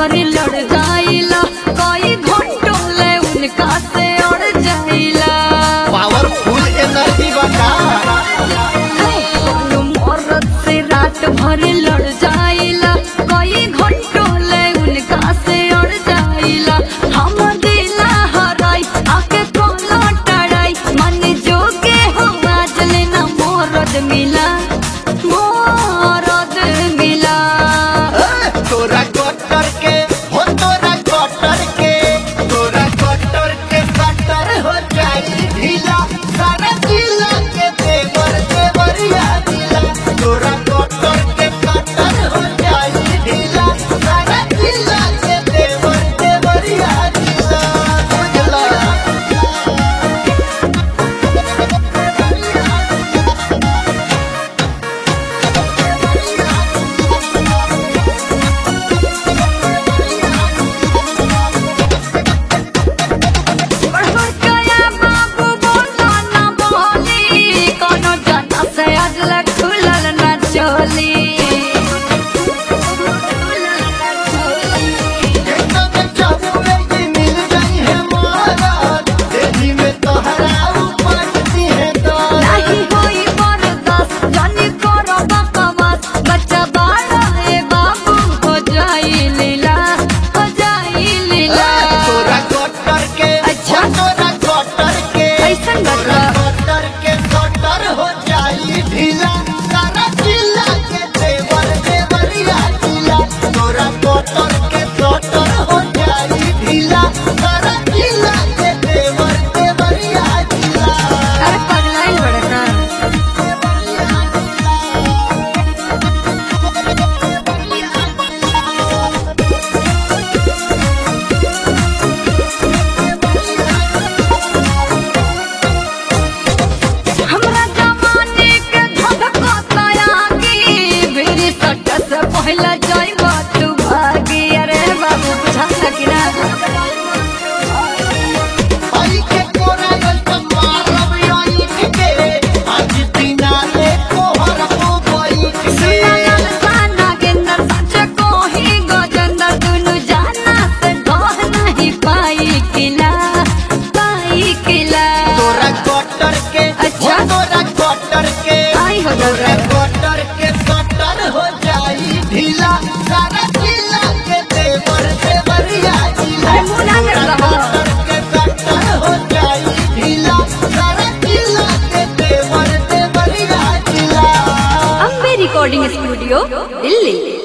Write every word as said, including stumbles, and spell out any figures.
भर लड़ जाइला कई घंटों ले उनका से उड़ जाइला पावरफुल एनर्जी बता मरद से रात भर लड़ जाइला कई घंटों ले उनका से उड़ जाइला हम दिला हराई आके कोनो टड़ाई मन जो के हो आज लेना मोरद मिला मोरद मिला तोरा कटर के हो तोरा कटर के तोरा कटर के कटर हो जाई ढीला सारा दिला के देवर देवरिया दिला तोरा कटर के कटर हो जाई ढीला सारा दिला के देवर देवरिया दिला बुझला पहला जाई बात भागी अरे बाबू बुझा सकिना आई के कोरागल त मारब आई के आज बिना ले कोहर को कोई सुनाल साना गेंदर सच को ही गजंदर दुनु जाना से ढोह नहीं पाई किला पाई किला तोरा कटर के अच्छा तोरा कटर के आई हो तोरा कटर के कटर हो जाई ढीला सारा ढीला के देवर देवरिया जिला अरे मुना कर रहा कटर के कटर हो जाई ढीला सारा ढीला के देवर देवरिया जिला अम्बे रिकॉर्डिंग स्टूडियो दिल्ली।